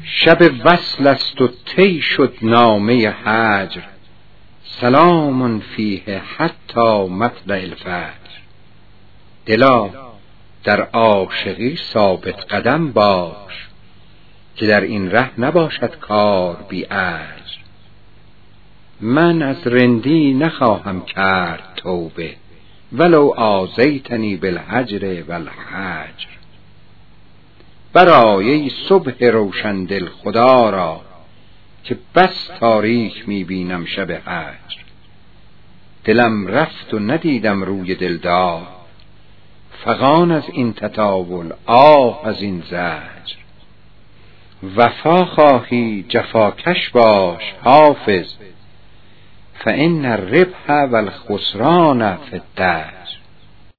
شب وصل است و طی شد نامه هجر، سلام فیه حتی مطلع الفجر. دلا در عاشقی ثابت قدم باش، که در این ره نباشد کار بی اجر. من از رندی نخواهم کرد توبه، ولو آذیتنی بالهجر والحجر. برآی ای صبح روشن دل خدا را، که بس تاریک می بینم شب هجر. دلم رفت و ندیدم روی دلدار، فغان از این تطاول آه از این زجر. وفا خواهی جفاکش باش حافظ، فإن الربح والخسران فی الدهر.